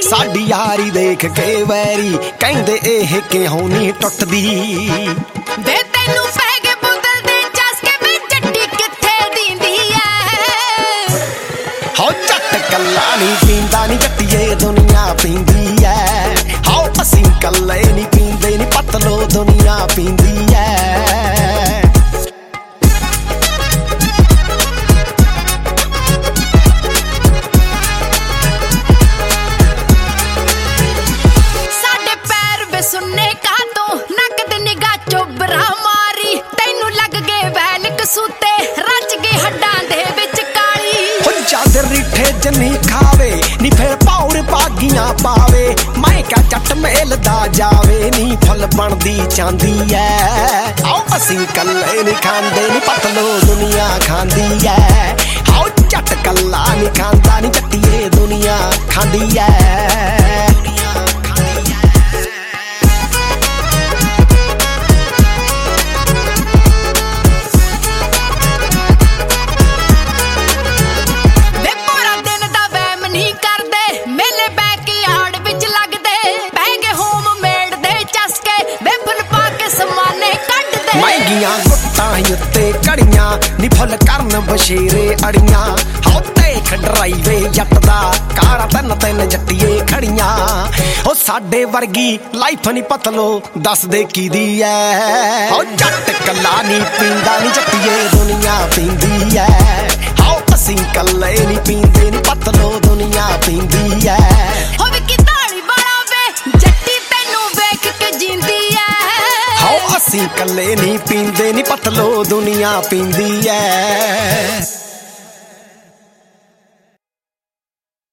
ਸਾਡੀ ਯਾਰੀ ਦੇਖ ਕੇ ਵੈਰੀ ਕਹਿੰਦੇ ਇਹ ਕਿਉਂ ਨਹੀਂ ਟੁੱਟਦੀ ਵੇ ਤੈਨੂੰ ਪੈ ਗਏ ਬੋਤਲ ਦੇ ਚਸਕੇ ਵੇ ਜੱਟੀ ਕਿੱਥੇ ਦਿੰਦੀ ਐ ਹੋ ਜੱਟ ਕੱਲਾ ਨਹੀਂ ਪੀਂਦਾ ਨੀ ਜੱਟੀਏ ਦੁਨੀਆ ਪੀਂਦੀ ਐ ਹਾਓ ਅਸੀਂ ਕੱਲੇ ਨਹੀਂ ਪੀਂਦੇ ਨੀ ਪਤਲੋ ਦੁਨੀਆ ਪੀਂਦੀ ਐ ਸੁਣਨੇ ਕਾ ਤੋਂ ਨੱਕ ਤੇ ਨਿਗਾਹ ਚੋਬਰਾ ਮਾਰੀ ਤੈਨੂੰ ਲੱਗ ਗਏ ਵੈਨ ਕਸੂਤੇ ਰਚ ਗਏ ਹੱਡਾਂ ਦੇ ਵਿੱਚ ਕਾਲੀ ਹੋ ਜਦ ਰਿੱਠੇ ਜਨੀ ਖਾਵੇ ਨੀ ਫੇਰ ਪੌੜ ਬਾਗੀਆਂ ਪਾਵੇ ਮੈਂ ਕਾ ਜੱਟ ਮੇਲਦਾ ਜਾਵੇ ਨੀ ਫੁੱਲ ਬਣਦੀ ਚਾਂਦੀ ਐ ਆਓ ਅਸੀਂ ਕੱਲੇ ਨੀ ਖਾਂਦੇ ਨੀ ਪਤਲੋ ਦੁਨੀਆ ਖਾਂਦੀ ਐ ਆਓ ਜੱਟ ਕੱਲਾ ਨੀ ਖਾਂਦਾ ਨੀ ਜੱਟੀਏ ਦੁਨੀਆ ਖਾਂਦੀ ਐ ਮਹਿੰਗੀਆਂ ਗੁੱਟਾਂ ਉੱਤੇ ਕੜੀਆਂ ਨੀ ਫੁੱਲ ਕਰਨ ਬਸ਼ੇਰੇ ਅੜੀਆਂ ਹੋ ਦੇਖ ਡਰਾਈਵੇ ਜੱਟ ਦਾ ਕਾਰਾ ਤਿੰਨ ਜੱਟੀਏ ਖੜੀਆਂ ਉਹ ਸਾਡੇ ਵਰਗੀ ਲਾਈਫ ਨੀ ਪਤਲੋ ਦੱਸਦੇ ਕੀਦੀ ਐ ਹੋ ਜੱਟ ਕੱਲਾ ਨੀ ਪੀਂਦਾ ਨੀ ਜੱਟੀਏ ਦੁਨੀਆ ਪੀਂਦੀ ਐ ਹਾਓ ਅਸੀਂ ਕੱਲੇ ਨੀ ਪੀਂਦੇ ਨੀ ਪਤਲੋ ਦੁਨੀਆ ਪੀਂਦੀ ਐ ਹੋ ਵੀ ਕਿਦਾਲੀ ਬੜਾ ਵੇ ਜੱਟੀ ਤੈਨੂੰ ਵੇਖ ਕੇ ਜਿੰਦੀ ਐ ਅਸੀਂ ਕੱਲੇ ਨਹੀਂ ਪੀਂਦੇ ਨੀ ਪਤਲੋ ਦੁਨੀਆ ਪੀਂਦੀ ਐ